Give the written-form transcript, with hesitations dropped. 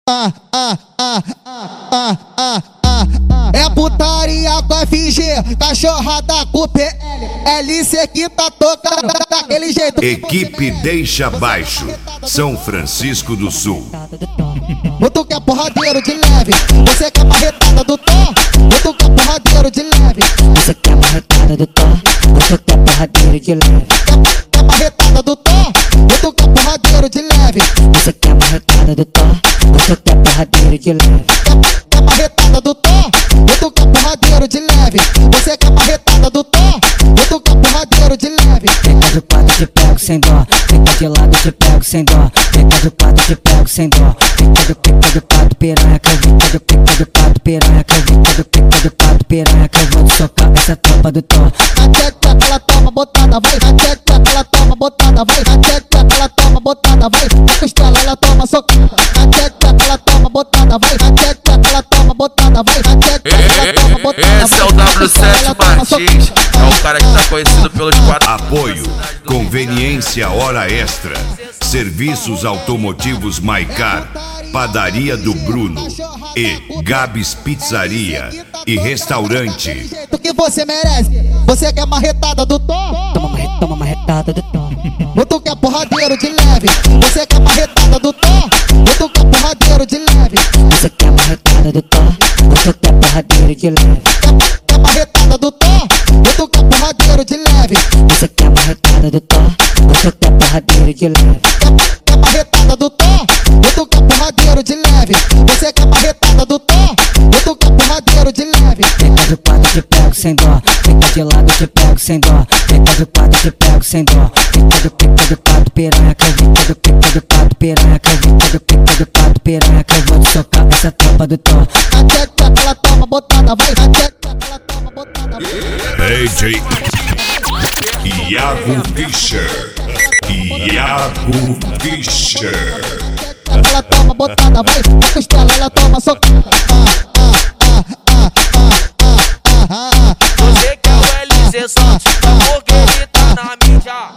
É putaria com FG, cachorrada com PL, LC que tá tocando daquele jeito. Equipe Deixa Baixo, São Francisco do Sul. Tu quer porradeiro de leve, você quer marretada do Thor. Tu quer porradeiro de leve, você quer marretada do Thor. Você quer porradeiro de leve, quer marretada do Thor. Tu quer porradeiro de leve, você quer marretada do Thor. Você quer porradeiro de leve, quer marretada do Thor. Tu quer porradeiro de leve, você quer marretada do Thor. Tu quer porradeiro de leve. Fica de quatro, te pego sem dó. Fica de lado, te pego sem dó. Fica de quatro, te pego sem dó. Fica de quatro, piranha. Fica de quatro, piranha. Fica de quatro, piranha. Que eu vou te socar essa tropa do Thor. Na tcheca ela toma botada, vai. Na tcheca ela toma botada, vai. Na tcheca ela toma botada, vai. Na costela ela toma socada. Na tcheca ela toma botada, vai. Na tcheca ela toma botada, vai. Na tcheca ela toma botada, vai. Esse é o W7 Martins, é o cara que tá conhecido pelos quatro. Apoio, conveniência hora extra, serviços automotivos Maicar, Padaria do Bruno e Gabs Pizzaria e Restaurante. O que você merece? Você quer marretada do Thor? Toma marretada do Thor. Tu quer porradeiro de leve, você quer marretada do Thor. Tu quer porradeiro de leve, você quer marretada do Thor. Você quer porradeiro de leve, quer marretada do Thor. Tu quer porradeiro de leve, você quer marretada do Thor. Você quer porradeiro de leve, quer marretada do Thor. Tu quer porradeiro de leve, você quer marretada do Thor. Tu quer porradeiro de leve. Fica de quatro, te pego sem dó. Fica de lado, te pego sem dó. Fica de quatro, te pego sem dó. Fica de quatro, piranha. Fica de quatro, piranha. Fica de quatro, piranha. Que eu vou te socar essa tropa do Thor. Na tcheca ela toma botada, vai. Na tcheca ela toma botada, vai. DJ Iago Fischer. Iago Fischer. Ela toma botada, vai. Na costela ela toma socada. Você quer o LZ só, porque ele tá na mídia.